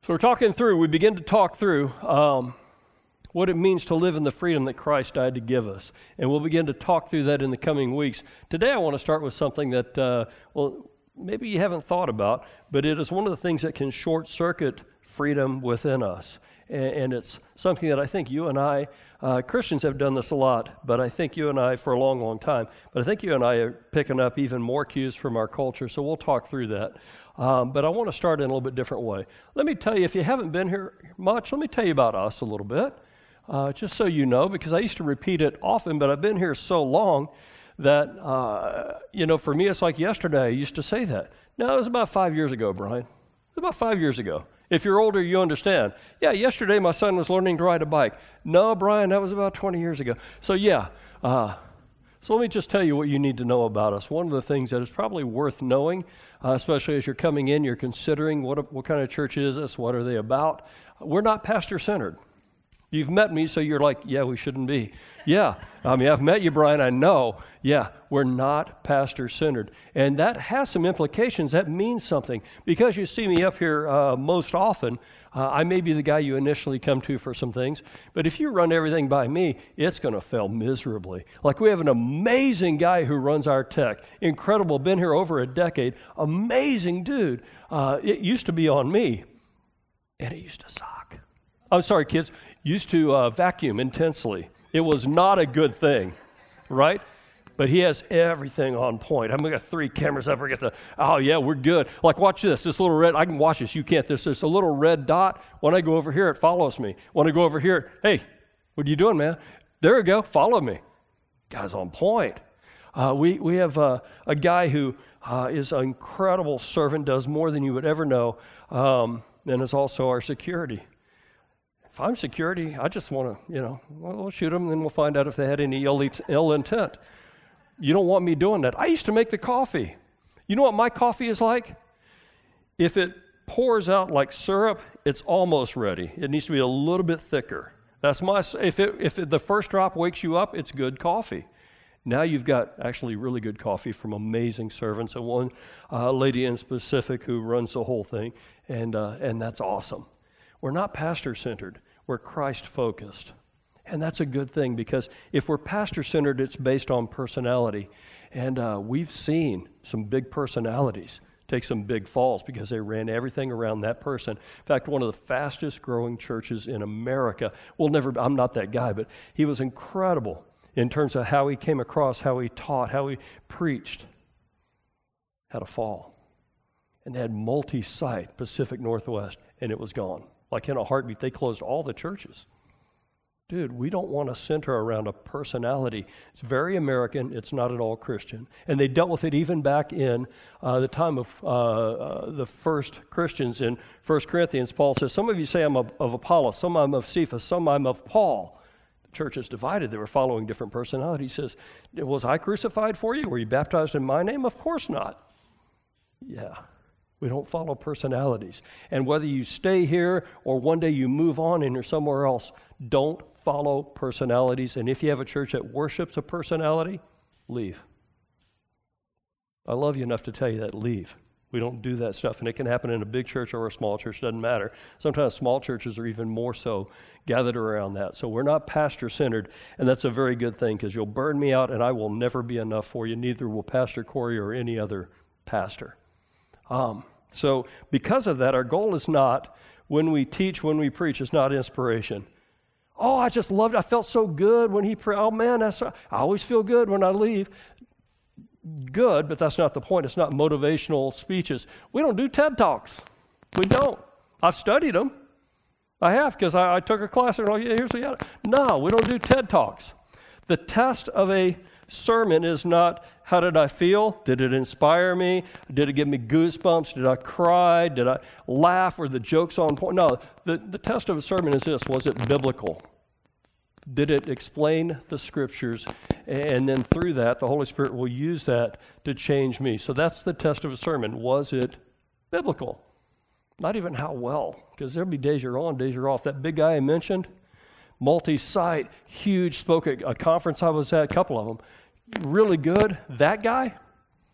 So we begin to talk through what it means to live in the freedom that Christ died to give us. And we'll begin to talk through that in the coming weeks. Today I want to start with something that, maybe you haven't thought about, but it is one of the things that can short-circuit freedom within us. And it's something that I think you and I, Christians have done this a lot, but I think you and I for a long, long time, but I think you and I are picking up even more cues from our culture, so we'll talk through that. But I want to start in a little bit different way. Let me tell you, if you haven't been here much, let me tell you about us a little bit, just so you know, because I used to repeat it often, but I've been here so long that, for me, it's like yesterday I used to say that. No, it was about 5 years ago, Brian. It was about 5 years ago. If you're older, you understand. Yeah, yesterday my son was learning to ride a bike. No, Brian, that was about 20 years ago. So so let me just tell you what you need to know about us. One of the things that is probably worth knowing, especially as you're coming in, you're considering what kind of church is this, what are they about. We're not pastor-centered. You've met me, so you're like, yeah, we shouldn't be. Yeah, I've met you, Brian, I know. Yeah, we're not pastor-centered. And that has some implications. That means something. Because you see me up here most often, I may be the guy you initially come to for some things. But if you run everything by me, it's going to fail miserably. Like we have an amazing guy who runs our tech. Incredible, been here over a decade. Amazing dude. It used to be on me, and it used to suck. I'm sorry, kids. Used to vacuum intensely. It was not a good thing, right? But he has everything on point. I've got 3 cameras up. We're good. Like, watch this. This little red, I can watch this. You can't. There's a little red dot. When I go over here, it follows me. When I go over here, hey, what are you doing, man? There we go. Follow me. Guy's on point. We have a guy who is an incredible servant, does more than you would ever know, and is also our security. If I'm security, I just want to, we'll shoot them, and then we'll find out if they had any ill intent. You don't want me doing that. I used to make the coffee. You know what my coffee is like? If it pours out like syrup, it's almost ready. It needs to be a little bit thicker. That's if the first drop wakes you up, it's good coffee. Now you've got actually really good coffee from amazing servants, and one lady in specific who runs the whole thing, and that's awesome. We're not pastor-centered. We're Christ-focused. And that's a good thing, because if we're pastor-centered, it's based on personality. And we've seen some big personalities take some big falls because they ran everything around that person. In fact, one of the fastest-growing churches in America, I'm not that guy, but he was incredible in terms of how he came across, how he taught, how he preached, had a fall. And they had multi-site Pacific Northwest, and it was gone. Like in a heartbeat, they closed all the churches. Dude, we don't want to center around a personality. It's very American. It's not at all Christian. And they dealt with it even back in the time of the first Christians. In 1 Corinthians, Paul says, some of you say I'm of Apollos, some I'm of Cephas, some I'm of Paul. The church is divided. They were following different personalities. He says, was I crucified for you? Were you baptized in my name? Of course not. Yeah. We don't follow personalities. And whether you stay here or one day you move on and you're somewhere else, don't follow personalities. And if you have a church that worships a personality, leave. I love you enough to tell you that, leave. We don't do that stuff. And it can happen in a big church or a small church, doesn't matter. Sometimes small churches are even more so gathered around that. So we're not pastor-centered, and that's a very good thing, because you'll burn me out and I will never be enough for you. Neither will Pastor Corey or any other pastor. So because of that, our goal is not, when we teach, when we preach, it's not inspiration. Oh, I just loved it. I felt so good when he prayed. Oh, man, I always feel good when I leave. Good, but that's not the point. It's not motivational speeches. We don't do TED Talks. We don't. I've studied them. I have, because I took a class and here's the other. No, we don't do TED Talks. The test of a sermon is not, how did I feel? Did it inspire me? Did it give me goosebumps? Did I cry? Did I laugh? Were the jokes on point? No, the test of a sermon is this: was it biblical? Did it explain the Scriptures? And then through that, the Holy Spirit will use that to change me. So that's the test of a sermon. Was it biblical? Not even how well, because there'll be days you're on, days you're off. That big guy I mentioned, multi-site, huge, spoke at a conference I was at, a couple of them, really good. That guy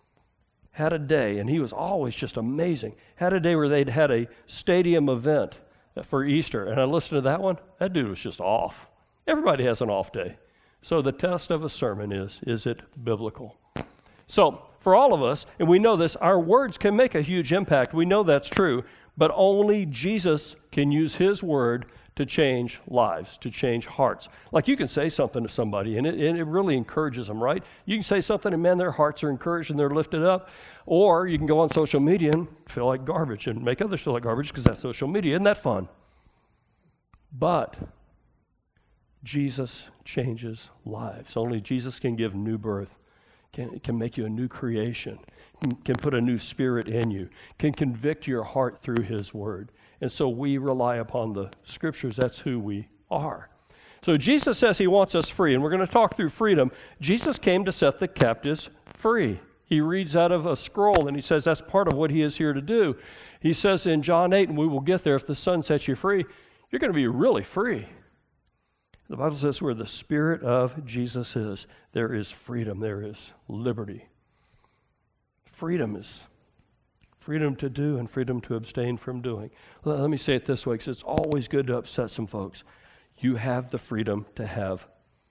had a day, and he was always just amazing, had a day where they'd had a stadium event for Easter, and I listened to that one. That dude was just off. Everybody has an off day. So the test of a sermon is it biblical? So for all of us, and we know this, our words can make a huge impact. We know that's true, but only Jesus can use his word to change lives, to change hearts. Like you can say something to somebody, and it really encourages them, right? You can say something, and man, their hearts are encouraged and they're lifted up. Or you can go on social media and feel like garbage and make others feel like garbage because that's social media. Isn't that fun? But Jesus changes lives. Only Jesus can give new birth, can make you a new creation, can put a new spirit in you, can convict your heart through his word. And so we rely upon the scriptures. That's who we are. So Jesus says he wants us free, and we're going to talk through freedom. Jesus came to set the captives free. He reads out of a scroll, and he says that's part of what he is here to do. He says in John 8, and we will get there, if the Son sets you free, you're going to be really free. The Bible says where the Spirit of Jesus is, there is freedom, there is liberty. Freedom is freedom to do and freedom to abstain from doing. Let me say it this way, because it's always good to upset some folks. You have the freedom to have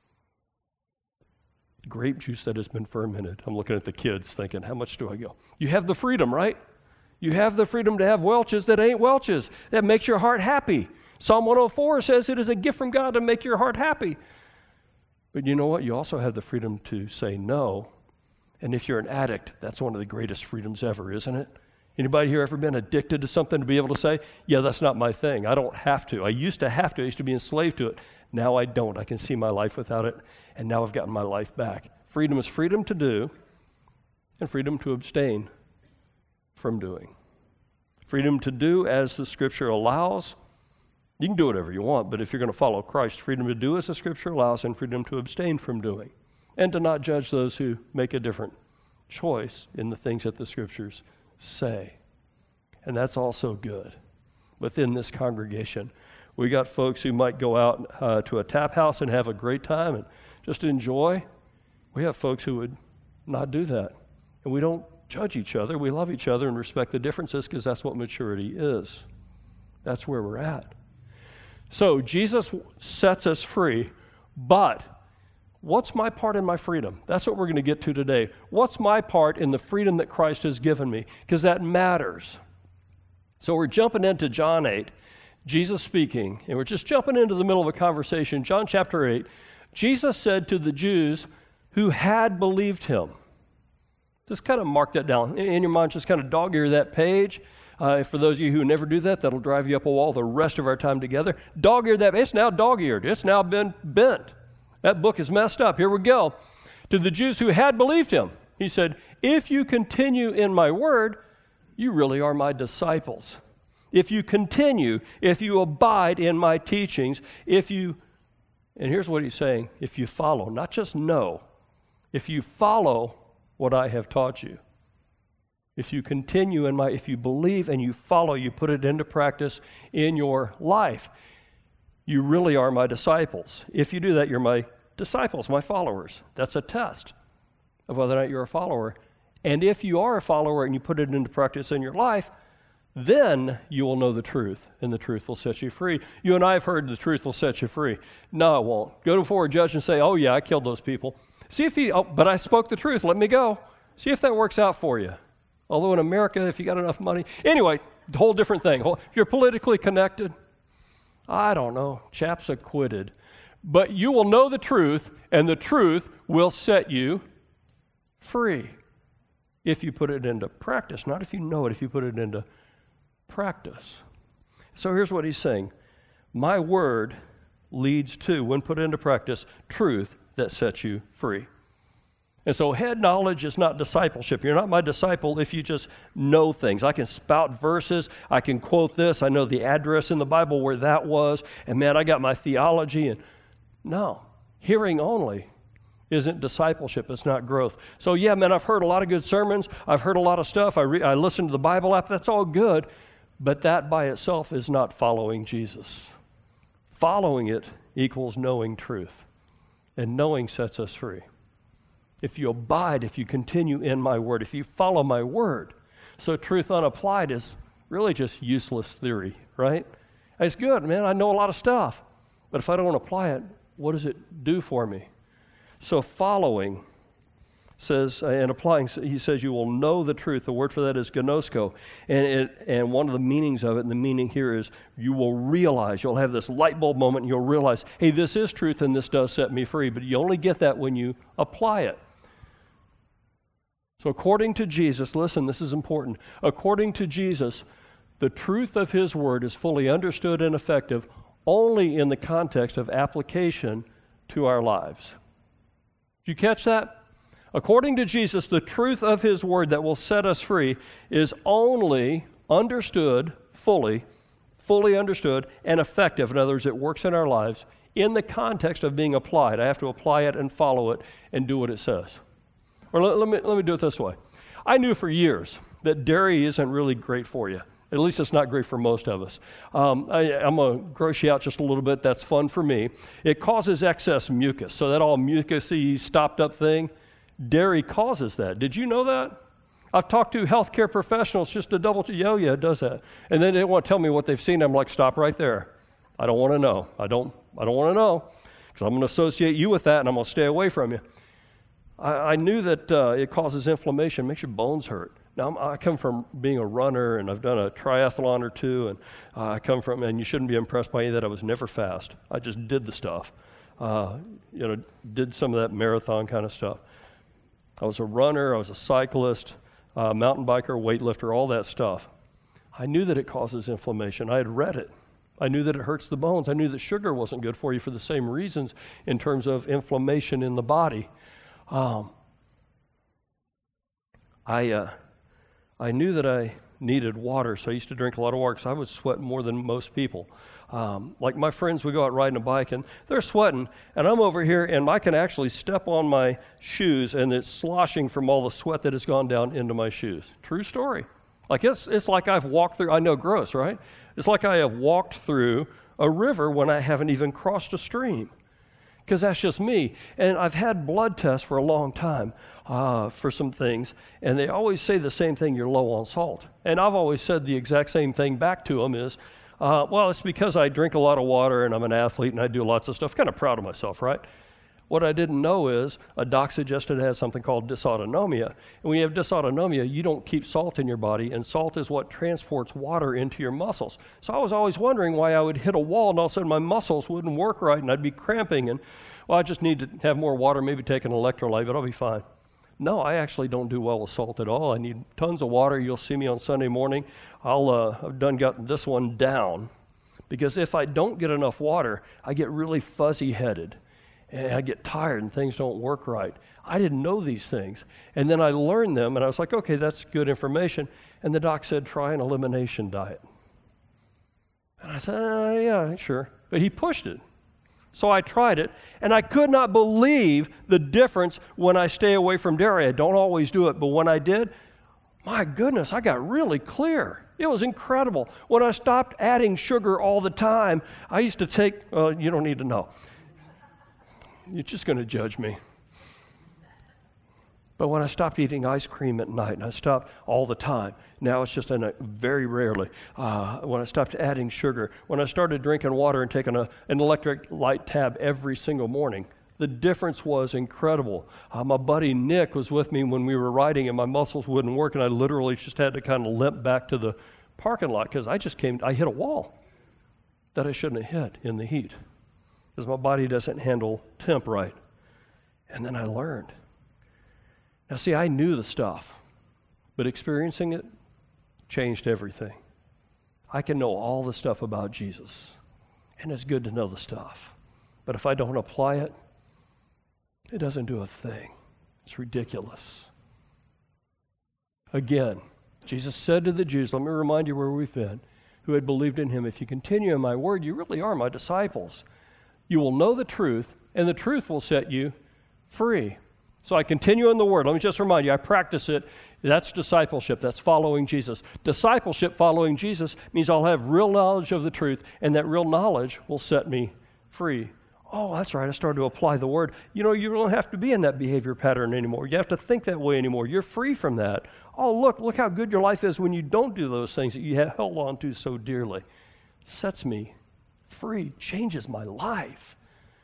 grape juice that has been fermented. I'm looking at the kids thinking, how much do I go? You have the freedom, right? You have the freedom to have Welch's that ain't Welch's. That makes your heart happy. Psalm 104 says it is a gift from God to make your heart happy. But you know what? You also have the freedom to say no. And if you're an addict, that's one of the greatest freedoms ever, isn't it? Anybody here ever been addicted to something to be able to say, yeah, that's not my thing. I don't have to. I used to have to. I used to be enslaved to it. Now I don't. I can see my life without it. And now I've gotten my life back. Freedom is freedom to do and freedom to abstain from doing. Freedom to do as the Scripture allows. You can do whatever you want, but if you're going to follow Christ, freedom to do as the Scripture allows and freedom to abstain from doing. And to not judge those who make a different choice in the things that the Scriptures say. And that's also good. Within this congregation, we got folks who might go out to a tap house and have a great time and just enjoy. We have folks who would not do that. And we don't judge each other. We love each other and respect the differences because that's what maturity is. That's where we're at. So Jesus sets us free, but what's my part in my freedom? That's what we're going to get to today. What's my part in the freedom that Christ has given me? Because that matters. So we're jumping into John 8, Jesus speaking, and we're just jumping into the middle of a conversation. John chapter 8, Jesus said to the Jews who had believed him. Just kind of mark that down. In your mind, just kind of dog-ear that page. For those of you who never do that, that'll drive you up a wall the rest of our time together. Dog-ear that. It's now dog-eared. It's now been bent. That book is messed up. Here we go. To the Jews who had believed him, he said, if you continue in my word, you really are my disciples. If you continue, if you abide in my teachings, and here's what he's saying, if you follow, not just know, if you follow what I have taught you, if you continue if you believe and you follow, you put it into practice in your life, you really are my disciples. If you do that, you're my disciples, my followers. That's a test of whether or not you're a follower. And if you are a follower and you put it into practice in your life, then you will know the truth, and the truth will set you free. You and I have heard the truth will set you free. No, it won't. Go before a judge and say, oh yeah, I killed those people. See if but I spoke the truth, let me go. See if that works out for you. Although in America, if you got enough money. Anyway, a whole different thing. If you're politically connected, I don't know, chap's acquitted. But you will know the truth, and the truth will set you free. If you put it into practice, not if you know it, if you put it into practice. So here's what he's saying. My word leads to, when put into practice, truth that sets you free. And so head knowledge is not discipleship. You're not my disciple if you just know things. I can spout verses. I can quote this. I know the address in the Bible where that was. And man, I got my theology. And no, hearing only isn't discipleship. It's not growth. So yeah, man, I've heard a lot of good sermons. I've heard a lot of stuff. I listened to the Bible app. That's all good. But that by itself is not following Jesus. Following it equals knowing truth. And knowing sets us free. If you abide, if you continue in my word, if you follow my word. So truth unapplied is really just useless theory, right? It's good, man. I know a lot of stuff. But if I don't apply it, what does it do for me? So following says, and applying, he says, you will know the truth. The word for that is gnosko. And one of the meanings of it, and the meaning here is you will realize, you'll have this light bulb moment, and you'll realize, hey, this is truth and this does set me free. But you only get that when you apply it. So according to Jesus, listen, this is important. According to Jesus, the truth of his word is fully understood and effective only in the context of application to our lives. Did you catch that? According to Jesus, the truth of his word that will set us free is only understood fully understood and effective. In other words, it works in our lives in the context of being applied. I have to apply it and follow it and do what it says. Or let me do it this way. I knew for years that dairy isn't really great for you. At least it's not great for most of us. I'm going to gross you out just a little bit. That's fun for me. It causes excess mucus. So that all mucusy, stopped up thing, dairy causes that. Did you know that? I've talked to healthcare professionals just to double check. Oh, yeah, it does that. And then they want to tell me what they've seen. I'm like, stop right there. I don't want to know. I don't want to know because I'm going to associate you with that and I'm going to stay away from you. I knew that it causes inflammation, makes your bones hurt. Now, I come from being a runner, and I've done a triathlon or two, and I come from, and you shouldn't be impressed by any of that. I was never fast. I just did the stuff. Did some of that marathon kind of stuff. I was a runner, I was a cyclist, mountain biker, weightlifter, all that stuff. I knew that it causes inflammation. I had read it. I knew that it hurts the bones. I knew that sugar wasn't good for you for the same reasons in terms of inflammation in the body. I knew that I needed water, so I used to drink a lot of water because I was sweating more than most people. Like my friends, we go out riding a bike, and they're sweating, and I'm over here, and I can actually step on my shoes, and it's sloshing from all the sweat that has gone down into my shoes. True story. Like it's like I've walked through, I know, gross, right? It's like I have walked through a river when I haven't even crossed a stream. Because that's just me. And I've had blood tests for a long time for some things, and they always say the same thing, you're low on salt. And I've always said the exact same thing back to them is, well, it's because I drink a lot of water and I'm an athlete and I do lots of stuff. Kind of proud of myself, right? What I didn't know is a doc suggested it has something called dysautonomia. And when you have dysautonomia, you don't keep salt in your body, and salt is what transports water into your muscles. So I was always wondering why I would hit a wall and all of a sudden my muscles wouldn't work right and I'd be cramping. And, well, I just need to have more water, maybe take an electrolyte, but I'll be fine. No, I actually don't do well with salt at all. I need tons of water. You'll see me on Sunday morning. I've gotten this one down because if I don't get enough water, I get really fuzzy-headed. And I get tired and things don't work right. I didn't know these things. And then I learned them, and I was like, okay, that's good information. And the doc said, try an elimination diet. And I said, yeah, sure. But he pushed it. So I tried it, and I could not believe the difference when I stay away from dairy. I don't always do it, but when I did, my goodness, I got really clear. It was incredible. When I stopped adding sugar all the time, I used to take, you don't need to know. You're just going to judge me. But when I stopped eating ice cream at night, and I stopped all the time, now it's just very rarely. When I stopped adding sugar, when I started drinking water and taking an electrolyte tab every single morning, the difference was incredible. My buddy Nick was with me when we were riding, and my muscles wouldn't work, and I literally just had to kind of limp back to the parking lot because I hit a wall that I shouldn't have hit in the heat. Because my body doesn't handle temp right. And then I learned. Now see, I knew the stuff, but experiencing it changed everything. I can know all the stuff about Jesus, and it's good to know the stuff. But if I don't apply it, it doesn't do a thing. It's ridiculous. Again, Jesus said to the Jews, let me remind you where we've been, who had believed in him, if you continue in my word, you really are my disciples. You will know the truth, and the truth will set you free. So I continue in the Word. Let me just remind you, I practice it. That's discipleship. That's following Jesus. Discipleship, following Jesus, means I'll have real knowledge of the truth, and that real knowledge will set me free. Oh, that's right. I started to apply the Word. You know, you don't have to be in that behavior pattern anymore. You have to think that way anymore. You're free from that. Oh, look how good your life is when you don't do those things that you held on to so dearly. sets me free, changes my life.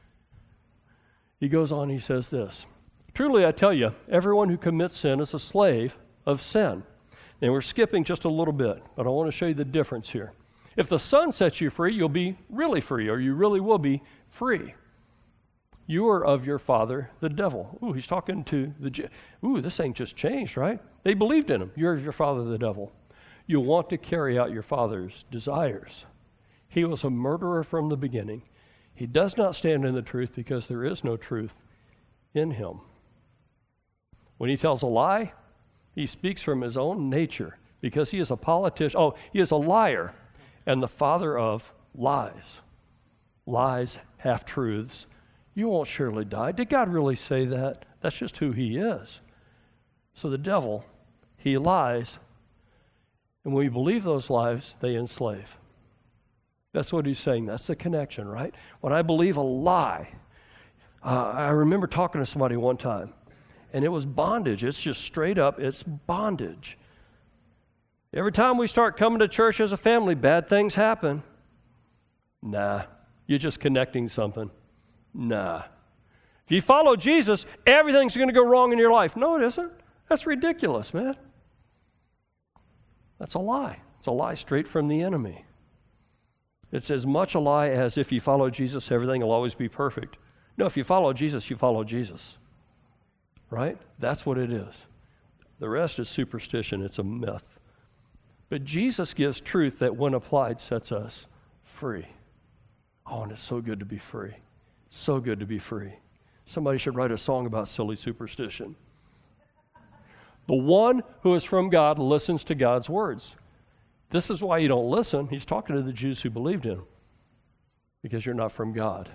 He goes on, he says this, truly I tell you, everyone who commits sin is a slave of sin. And we're skipping just a little bit, but I want to show you the difference here. If the Son sets you free, you'll be really free, or you really will be free. You are of your father, the devil. Ooh, he's talking to this thing just changed, right? They believed in him. You're of your father, the devil. You want to carry out your father's desires. He was a murderer from the beginning. He does not stand in the truth because there is no truth in him. When he tells a lie, he speaks from his own nature because he is a politician. Oh, he is a liar and the father of lies. Lies, half-truths. You won't surely die. Did God really say that? That's just who he is. So the devil, he lies, and when we believe those lies, they enslave. That's what he's saying. That's the connection, right? When I believe a lie, I remember talking to somebody one time, and it was bondage. It's just straight up, it's bondage. Every time we start coming to church as a family, bad things happen. Nah, you're just connecting something. Nah. If you follow Jesus, everything's going to go wrong in your life. No, it isn't. That's ridiculous, man. That's a lie. It's a lie straight from the enemy. It's as much a lie as if you follow Jesus, everything will always be perfect. No, if you follow Jesus, you follow Jesus. Right? That's what it is. The rest is superstition. It's a myth. But Jesus gives truth that when applied sets us free. Oh, and it's so good to be free. So good to be free. Somebody should write a song about silly superstition. The one who is from God listens to God's words. This is why you don't listen. He's talking to the Jews who believed in him. Because you're not from God.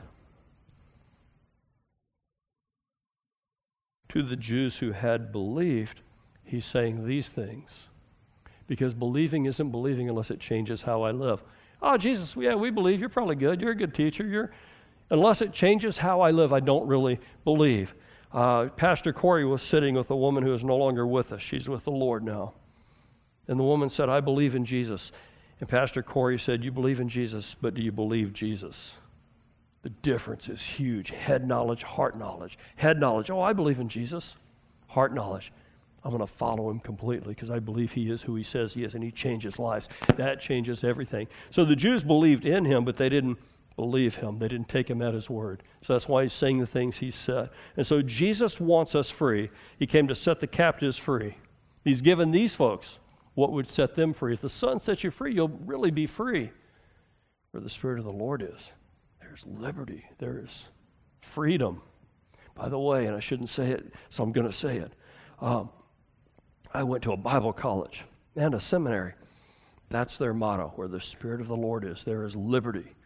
To the Jews who had believed, he's saying these things. Because believing isn't believing unless it changes how I live. Oh, Jesus, yeah, we believe. You're probably good. You're a good teacher. Unless it changes how I live, I don't really believe. Pastor Corey was sitting with a woman who is no longer with us. She's with the Lord now. And the woman said, I believe in Jesus. And Pastor Corey said, you believe in Jesus, but do you believe Jesus? The difference is huge. Head knowledge, heart knowledge. Head knowledge, oh, I believe in Jesus. Heart knowledge, I'm going to follow him completely because I believe he is who he says he is, and he changes lives. That changes everything. So the Jews believed in him, but they didn't believe him. They didn't take him at his word. So that's why he's saying the things he said. And so Jesus wants us free. He came to set the captives free. He's given these folks what would set them free. If the Son sets you free, you'll really be free. Where the Spirit of the Lord is, there's liberty. There is freedom. By the way, and I shouldn't say it, so I'm going to say it. I went to a Bible college and a seminary. That's their motto. Where the Spirit of the Lord is, there is liberty.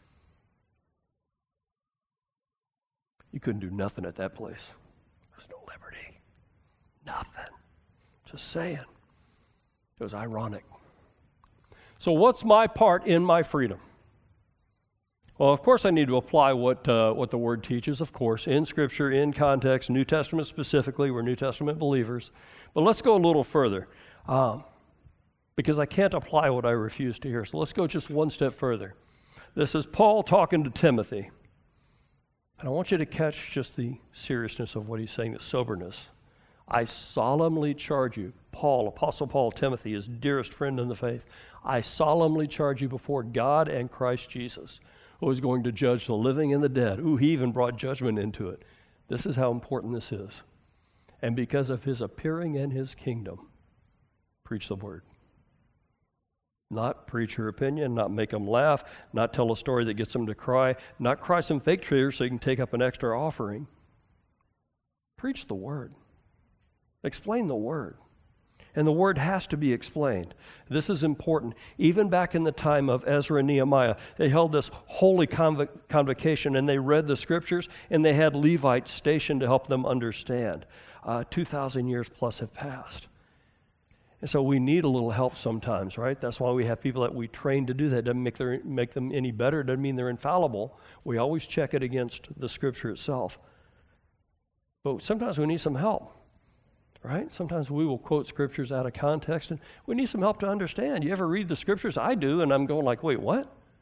You couldn't do nothing at that place. There's no liberty. Nothing. Just saying. It was ironic. So what's my part in my freedom? Well, of course I need to apply what the Word teaches, of course, in Scripture, in context, New Testament specifically. We're New Testament believers. But let's go a little further because I can't apply what I refuse to hear. So let's go just one step further. This is Paul talking to Timothy. And I want you to catch just the seriousness of what he's saying, the soberness. I solemnly charge you, Paul, Apostle Paul, Timothy, his dearest friend in the faith, I solemnly charge you before God and Christ Jesus, who is going to judge the living and the dead. Ooh, he even brought judgment into it. This is how important this is. And because of his appearing in his kingdom, preach the word. Not preach your opinion, not make them laugh, not tell a story that gets them to cry, not cry some fake tears so you can take up an extra offering. Preach the word. Explain the word. And the word has to be explained. This is important. Even back in the time of Ezra and Nehemiah, they held this holy convocation and they read the scriptures and they had Levites stationed to help them understand. 2,000 years plus have passed. And so we need a little help sometimes, right? That's why we have people that we train to do that. It doesn't make them any better. It doesn't mean they're infallible. We always check it against the scripture itself. But sometimes we need some help, right? Sometimes we will quote scriptures out of context, and we need some help to understand. You ever read the scriptures? I do, and I'm going like, wait, what?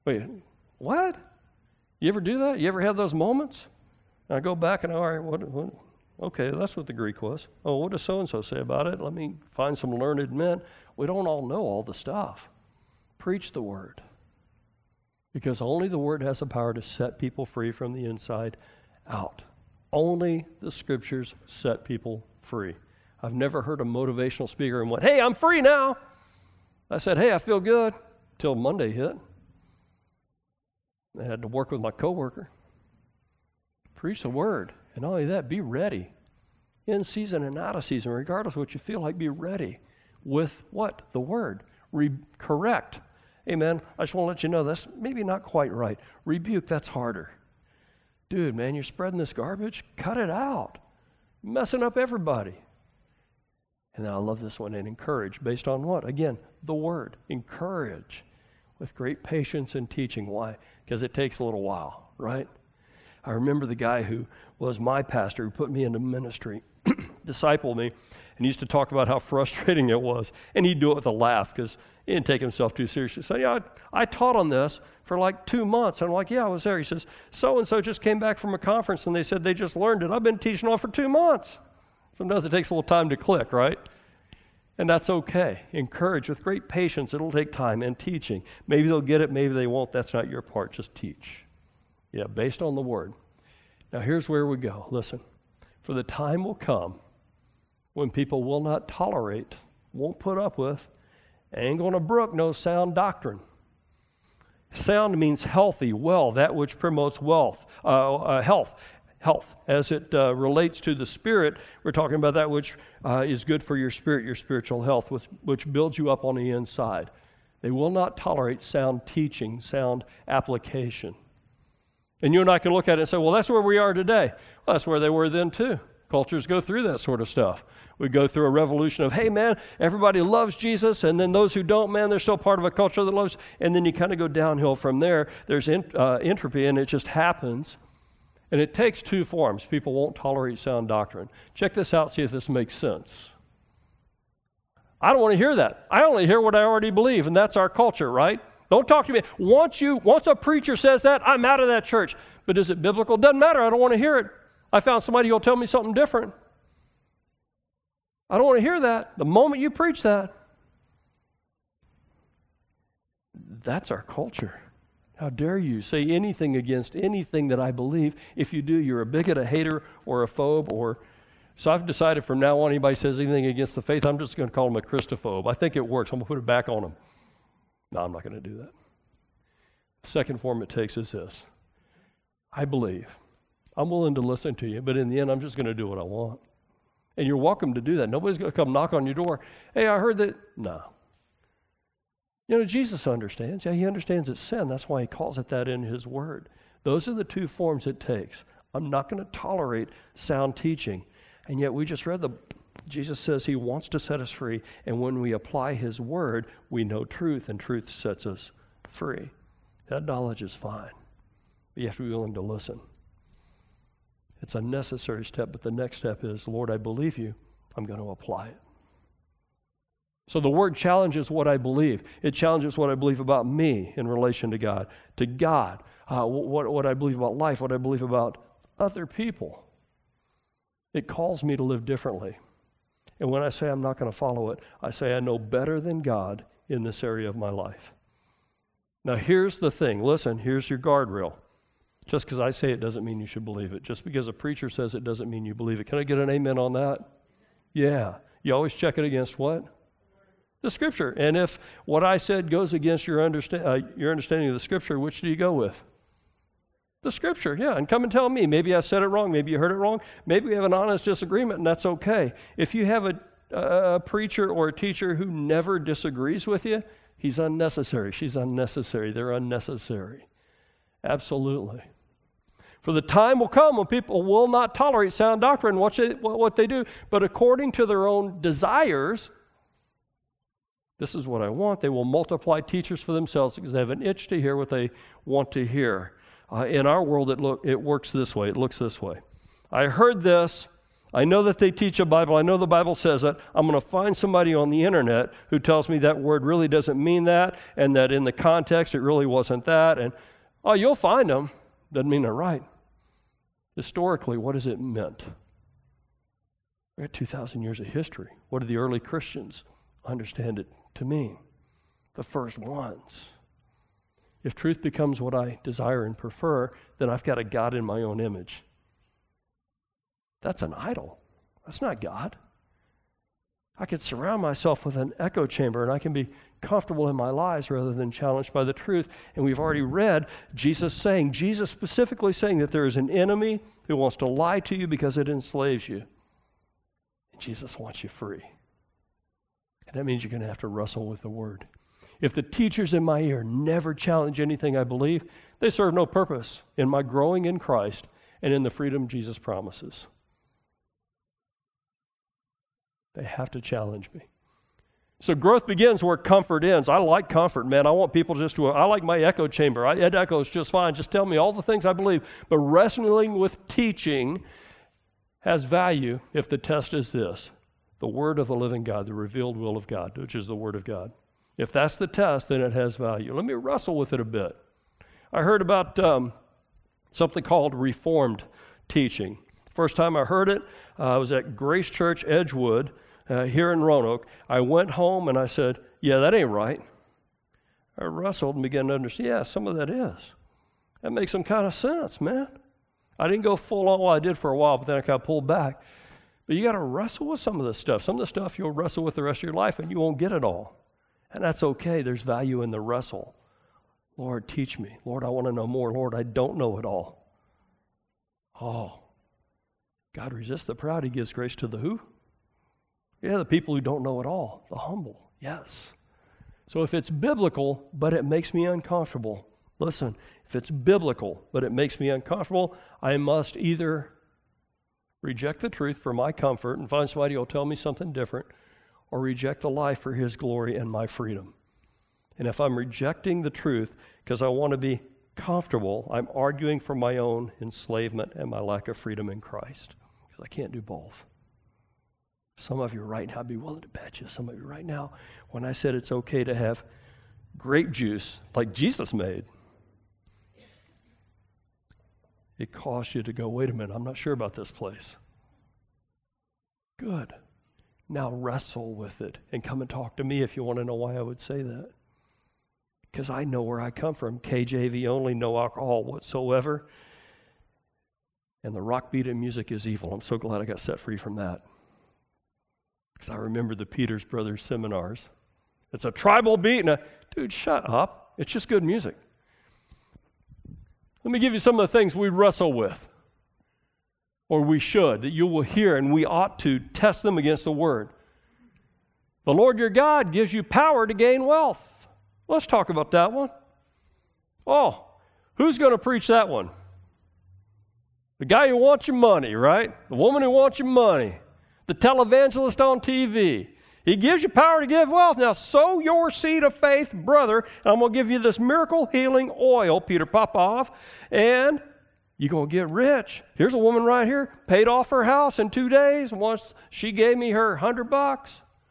Wait, what? You ever do that? You ever have those moments? And I go back and, all right, what? Okay, that's what the Greek was. Oh, what does so-and-so say about it? Let me find some learned men. We don't all know all the stuff. Preach the word. Because only the word has the power to set people free from the inside out. Only the scriptures set people free. I've never heard a motivational speaker and went, hey, I'm free now. I said, hey, I feel good, till Monday hit. I had to work with my coworker. Preach the word. And not only that, be ready. In season and out of season, regardless of what you feel like, be ready. With what? The word. Correct. Amen. I just want to let you know that's maybe not quite right. Rebuke, that's harder. Dude, man, you're spreading this garbage. Cut it out. Messing up everybody. And then I love this one, and encourage. Based on what? Again, the word. Encourage. With great patience and teaching. Why? Because it takes a little while, right? I remember the guy who was my pastor, who put me into ministry, discipled me, and used to talk about how frustrating it was. And he'd do it with a laugh because he didn't take himself too seriously. So, yeah, I taught on this for like 2 months. And I'm like, yeah, I was there. He says, so-and-so just came back from a conference, and they said they just learned it. I've been teaching on for 2 months. Sometimes it takes a little time to click, right? And that's okay. Encourage with great patience. It'll take time and teaching. Maybe they'll get it, maybe they won't. That's not your part. Just teach. Yeah, based on the word. Now here's where we go. Listen, for the time will come when people will not tolerate, won't put up with, ain't going to brook no sound doctrine. Sound means healthy, well, that which promotes health. Health, as it relates to the spirit, we're talking about that which is good for your spirit, your spiritual health, which builds you up on the inside. They will not tolerate sound teaching, sound application. And you and I can look at it and say, well, that's where we are today. Well, that's where they were then too. Cultures go through that sort of stuff. We go through a revolution of, hey, man, everybody loves Jesus, and then those who don't, man, they're still part of a culture that loves, and then you kind of go downhill from there. There's entropy, and it just happens. And it takes two forms. People won't tolerate sound doctrine. Check this out, see if this makes sense. I don't want to hear that. I only hear what I already believe, and that's our culture, right? Don't talk to me. Once a preacher says that, I'm out of that church. But is it biblical? Doesn't matter. I don't want to hear it. I found somebody who'll tell me something different. I don't want to hear that. The moment you preach that, that's our culture. How dare you say anything against anything that I believe? If you do, you're a bigot, a hater, or a phobe, So I've decided from now on, anybody says anything against the faith, I'm just going to call them a Christophobe. I think it works. I'm going to put it back on them. No, I'm not going to do that. The second form it takes is this. I believe. I'm willing to listen to you, but in the end, I'm just going to do what I want. And you're welcome to do that. Nobody's going to come knock on your door. Hey, I heard that. No. You know, Jesus understands. Yeah, he understands it's sin. That's why he calls it that in his word. Those are the two forms it takes. I'm not going to tolerate sound teaching. And yet we just read Jesus says he wants to set us free. And when we apply his word, we know truth, and truth sets us free. That knowledge is fine. But you have to be willing to listen. It's a necessary step, but the next step is, Lord, I believe you. I'm going to apply it. So the word challenges what I believe. It challenges what I believe about me in relation to God. What I believe about life, what I believe about other people. It calls me to live differently. And when I say I'm not going to follow it, I say I know better than God in this area of my life. Now here's the thing. Listen, here's your guardrail. Just because I say it doesn't mean you should believe it. Just because a preacher says it doesn't mean you believe it. Can I get an amen on that? Yeah. You always check it against what? The Scripture. And if what I said goes against your understanding of the Scripture, which do you go with? The Scripture, yeah. And come and tell me. Maybe I said it wrong. Maybe you heard it wrong. Maybe we have an honest disagreement, and that's okay. If you have a preacher or a teacher who never disagrees with you, he's unnecessary. She's unnecessary. They're unnecessary. Absolutely. For the time will come when people will not tolerate sound doctrine, what they do, but according to their own desires. This is what I want. They will multiply teachers for themselves because they have an itch to hear what they want to hear. In our world, it works this way. It looks this way. I heard this. I know that they teach a Bible. I know the Bible says it. I'm going to find somebody on the internet who tells me that word really doesn't mean that, and that in the context it really wasn't that. And, oh, you'll find them. Doesn't mean they're right. Historically, what has it meant? We got 2,000 years of history. What did the early Christians understand it to mean? The first ones. If truth becomes what I desire and prefer, then I've got a God in my own image. That's an idol. That's not God. I could surround myself with an echo chamber and I can be comfortable in my lies rather than challenged by the truth. And we've already read Jesus specifically saying that there is an enemy who wants to lie to you because it enslaves you. And Jesus wants you free. And that means you're going to have to wrestle with the Word. If the teachers in my ear never challenge anything I believe, they serve no purpose in my growing in Christ and in the freedom Jesus promises. They have to challenge me. So growth begins where comfort ends. I like comfort, man. I want people I like my echo chamber. It echoes just fine. Just tell me all the things I believe. But wrestling with teaching has value if the test is this: the Word of the living God, the revealed will of God, which is the Word of God. If that's the test, then it has value. Let me wrestle with it a bit. I heard about something called Reformed teaching. First time I heard it, I was at Grace Church Edgewood here in Roanoke. I went home and I said, yeah, that ain't right. I wrestled and began to understand, yeah, some of that is. That makes some kind of sense, man. I didn't go full on, well, I did for a while, but then I kind of pulled back. But you got to wrestle with some of this stuff. Some of the stuff you'll wrestle with the rest of your life and you won't get it all. And that's okay. There's value in the wrestle. Lord, teach me. Lord, I want to know more. Lord, I don't know it all. Oh, God resists the proud. He gives grace to the who? Yeah, the people who don't know it all. The humble. Yes. So if it's biblical, but it makes me uncomfortable, listen, if it's biblical, but it makes me uncomfortable, I must either reject the truth for my comfort and find somebody who will tell me something different, or reject the lie for His glory and my freedom. And if I'm rejecting the truth because I want to be comfortable, I'm arguing for my own enslavement and my lack of freedom in Christ, because I can't do both. Some of you right now, I'd be willing to bet you, some of you right now, when I said it's okay to have grape juice like Jesus made, it caused you to go, wait a minute, I'm not sure about this place. Good. Now wrestle with it and come and talk to me if you want to know why I would say that. Because I know where I come from. KJV only, no alcohol whatsoever. And the rock beat and music is evil. I'm so glad I got set free from that. Because I remember the Peters Brothers seminars. It's a tribal beat. Dude, shut up. It's just good music. Let me give you some of the things we wrestle with. Or we should, that you will hear, and we ought to test them against the Word. The Lord your God gives you power to gain wealth. Let's talk about that one. Oh, who's going to preach that one? The guy who wants your money, right? The woman who wants your money. The televangelist on TV. He gives you power to give wealth. Now sow your seed of faith, brother, and I'm going to give you this miracle healing oil, Peter Popoff, and you're going to get rich. Here's a woman right here, paid off her house in 2 days. Once she gave me her $100.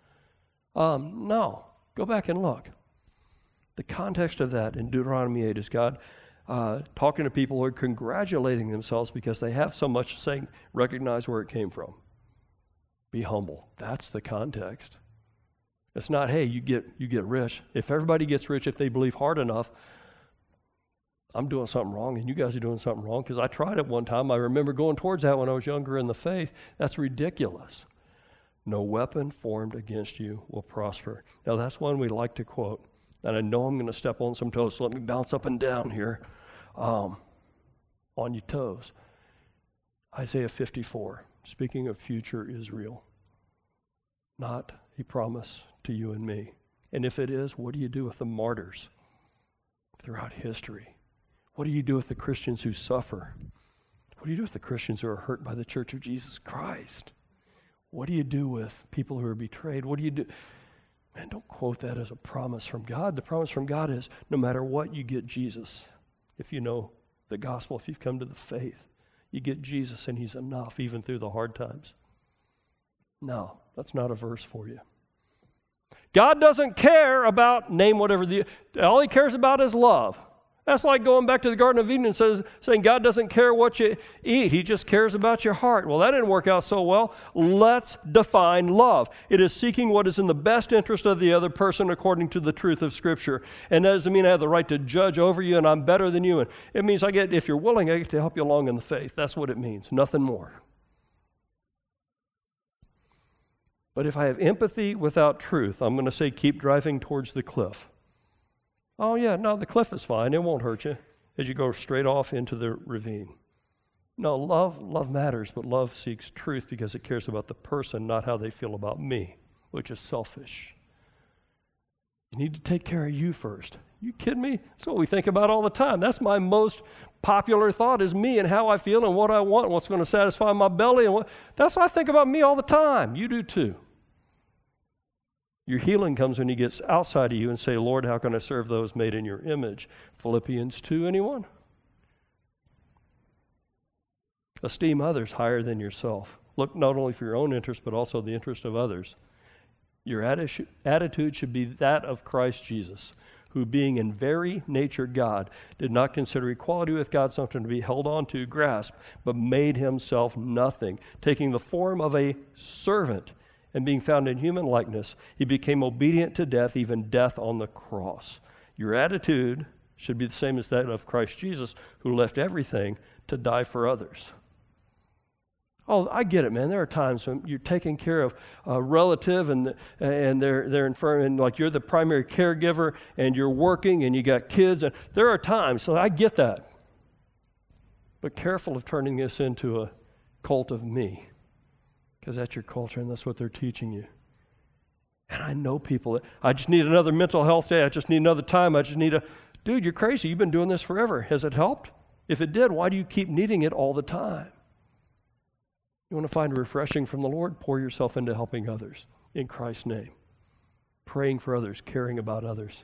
No, go back and look. The context of that in Deuteronomy 8 is God talking to people who are congratulating themselves because they have so much, saying, recognize where it came from. Be humble. That's the context. It's not, hey, you get rich. If everybody gets rich, if they believe hard enough, I'm doing something wrong and you guys are doing something wrong, because I tried it one time. I remember going towards that when I was younger in the faith. That's ridiculous. No weapon formed against you will prosper. Now that's one we like to quote. And I know I'm going to step on some toes, so let me bounce up and down here on your toes. Isaiah 54, speaking of future Israel. Not a promise to you and me. And if it is, what do you do with the martyrs throughout history? What do you do with the Christians who suffer? What do you do with the Christians who are hurt by the Church of Jesus Christ? What do you do with people who are betrayed? What do you do? Man, don't quote that as a promise from God. The promise from God is no matter what, you get Jesus. If you know the gospel, if you've come to the faith, you get Jesus and He's enough even through the hard times. No, that's not a verse for you. God doesn't care about, name whatever, all he cares about is love. That's like going back to the Garden of Eden and saying God doesn't care what you eat. He just cares about your heart. Well, that didn't work out so well. Let's define love. It is seeking what is in the best interest of the other person according to the truth of Scripture. And that doesn't mean I have the right to judge over you and I'm better than you. And it means if you're willing, I get to help you along in the faith. That's what it means, nothing more. But if I have empathy without truth, I'm going to say keep driving towards the cliff. Oh, yeah, no, the cliff is fine. It won't hurt you as you go straight off into the ravine. No, love matters, but love seeks truth because it cares about the person, not how they feel about me, which is selfish. You need to take care of you first. You kidding me? That's what we think about all the time. That's my most popular thought is me and how I feel and what I want and what's going to satisfy my belly. That's what I think about me all the time. You do too. Your healing comes when he gets outside of you and say, Lord, how can I serve those made in your image? Philippians 2, anyone? Esteem others higher than yourself. Look not only for your own interest, but also the interest of others. Your attitude should be that of Christ Jesus, who being in very nature God, did not consider equality with God something to be held on to, grasped, but made himself nothing, taking the form of a servant, and being found in human likeness, he became obedient to death, even death on the cross. Your attitude should be the same as that of Christ Jesus, who left everything to die for others. Oh, I get it, man. There are times when you're taking care of a relative and they're infirm, and like you're the primary caregiver and you're working and you got kids. And there are times, so I get that. But careful of turning this into a cult of me. Because that's your culture and that's what they're teaching you. And I know people, I just need another mental health day. I just need another time. I just need dude, you're crazy. You've been doing this forever. Has it helped? If it did, why do you keep needing it all the time? You want to find refreshing from the Lord? Pour yourself into helping others in Christ's name. Praying for others, caring about others.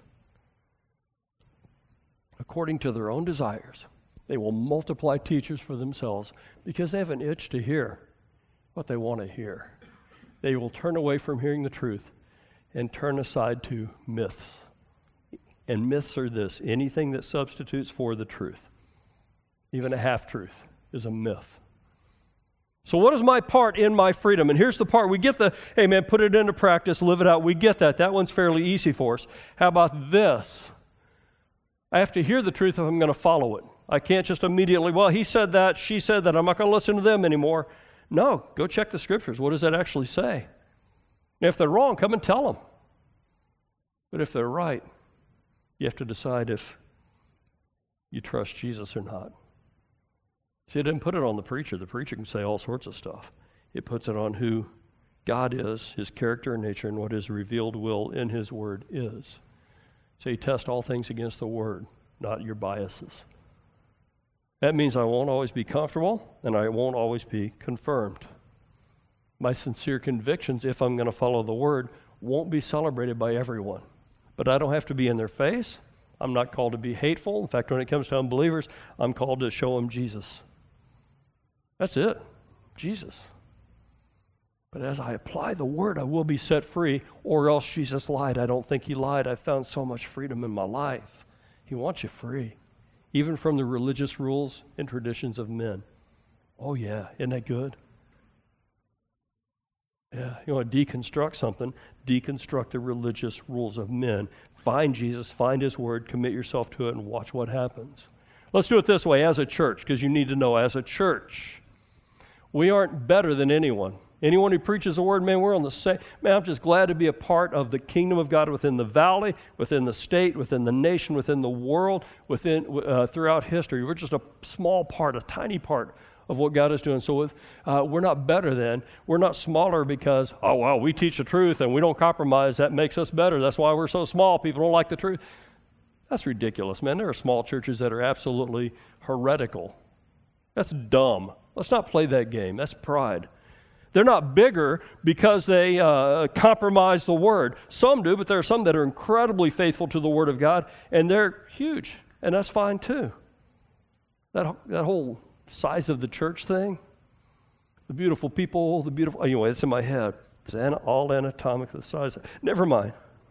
According to their own desires, they will multiply teachers for themselves because they have an itch to hear what they want to hear. They will turn away from hearing the truth and turn aside to myths. And myths are this: anything that substitutes for the truth. Even a half-truth is a myth. So what is my part in my freedom? And here's the part. We get hey man, put it into practice, live it out. We get that. That one's fairly easy for us. How about this? I have to hear the truth if I'm going to follow it. I can't just immediately, well, he said that, she said that, I'm not going to listen to them anymore. No, go check the Scriptures. What does that actually say? And if they're wrong, come and tell them. But if they're right, you have to decide if you trust Jesus or not. See, it didn't put it on the preacher. The preacher can say all sorts of stuff. It puts it on who God is, his character and nature, and what his revealed will in his word is. So you test all things against the word, not your biases. That means I won't always be comfortable, and I won't always be confirmed. My sincere convictions, if I'm going to follow the word, won't be celebrated by everyone. But I don't have to be in their face. I'm not called to be hateful. In fact, when it comes to unbelievers, I'm called to show them Jesus. That's it, Jesus. But as I apply the word, I will be set free, or else Jesus lied. I don't think he lied. I found so much freedom in my life. He wants you free, even from the religious rules and traditions of men. Oh yeah, isn't that good? Yeah, you want to deconstruct something, deconstruct the religious rules of men. Find Jesus, find his word, commit yourself to it, and watch what happens. Let's do it this way as a church, because you need to know, as a church, we aren't better than anyone. Anyone who preaches the word, man, we're on the same. Man, I'm just glad to be a part of the kingdom of God within the valley, within the state, within the nation, within the world, throughout history. We're just a small part, a tiny part of what God is doing. So we're not better than. We're not smaller because, oh, well, we teach the truth and we don't compromise. That makes us better. That's why we're so small. People don't like the truth. That's ridiculous, man. There are small churches that are absolutely heretical. That's dumb. Let's not play that game. That's pride. They're not bigger because they compromise the word. Some do, but there are some that are incredibly faithful to the word of God, and they're huge, and that's fine too. That whole size of the church thing, the beautiful people, anyway, it's in my head. It's all anatomically the size. Never mind.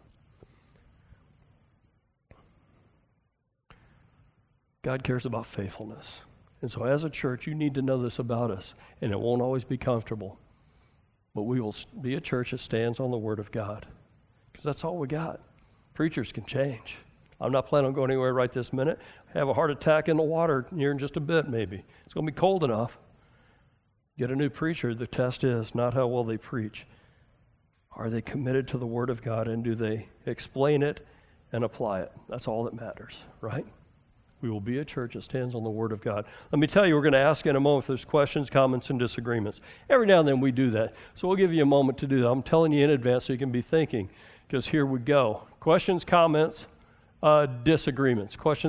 God cares about faithfulness. And so as a church, you need to know this about us. And it won't always be comfortable. But we will be a church that stands on the Word of God. Because that's all we got. Preachers can change. I'm not planning on going anywhere right this minute. Have a heart attack in the water here in just a bit, maybe. It's going to be cold enough. Get a new preacher. The test is not how well they preach. Are they committed to the Word of God, and do they explain it and apply it? That's all that matters, right? We will be a church that stands on the Word of God. Let me tell you, we're going to ask in a moment if there's questions, comments, and disagreements. Every now and then we do that. So we'll give you a moment to do that. I'm telling you in advance so you can be thinking, because here we go. Questions, comments, disagreements. Questions.